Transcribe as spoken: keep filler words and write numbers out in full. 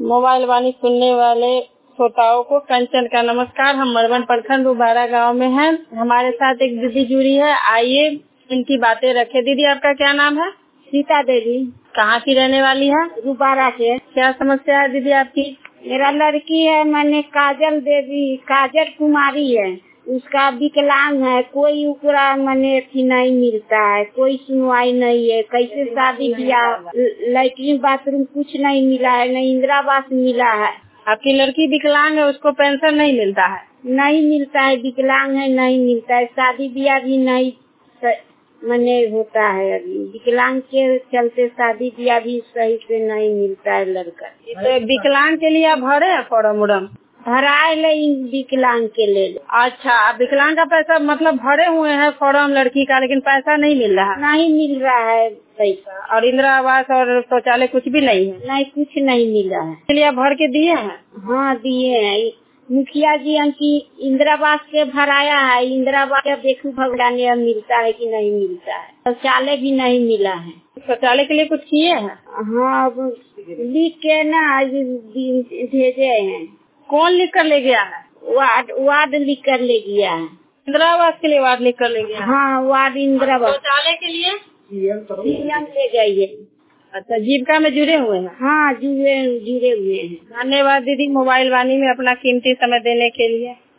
Mobile वाणी सुनने वाले श्रोताओं को कंचन का नमस्कार। हम मरवन प्रखंड रुबारा गांव में हैं। हमारे साथ एक दीदी जुड़ी है, आइए इनकी बातें रखें। दीदी, आपका क्या नाम है? सीता देवी। कहाँ की रहने वाली है? रुबारा के। क्या समस्या है दीदी आपकी? मेरा लड़की है, मैंने काजल देवी, काजल कुमारी है, उसका विकलांग है, कोई उकरा मैंने अथी नहीं मिलता है, कोई सुनवाई नहीं है। कैसे शादी ब्याह, लैट्रिन बाथरूम कुछ नहीं मिला है, न इंदिरा आवास मिला है। आपकी लड़की विकलांग है, उसको पेंशन नहीं मिलता है? नहीं मिलता है, विकलांग है, नहीं मिलता है। शादी ब्याह भी नहीं मैंने होता है, अभी विकलांग के चलते शादी ब्याह भी सही से नहीं मिलता है लड़का। तो विकलांग के लिए आप भरे हैं फॉर्म उड़म? भराए ले विकलांग के ले। अच्छा, आप विकलांग का पैसा मतलब भरे हुए हैं फॉर्म लड़की का, लेकिन पैसा नहीं मिल रहा? नहीं मिल रहा है पैसा। और इंदिरा आवास और शौचालय कुछ भी नहीं है? नहीं, कुछ नहीं मिला है। इसलिए आप भर के दिए हैं? हाँ, दिए हैं। मुखिया जी की इंदिरा आवास के भराया है, इंदिरा आवास का देखू भगवान मिलता है कि नहीं मिलता है। शौचालय भी नहीं मिला है। शौचालय के लिए कुछ किए हैं? हाँ, लिख के ना भेजे हैं। कौन लिख कर ले गया है? वार्ड वार्ड लिख कर ले गया है। इंदिरा आवास के लिए वार्ड लिख कर ले गया? हाँ, वार्ड इंदिरा आवास। शौचालय के लिए सीएम ले गई है। अच्छा, जीविका में जुड़े हुए हैं? हाँ, जुड़े जुड़े हुए हैं। धन्यवाद दीदी, मोबाइल वाणी में अपना कीमती समय देने के लिए।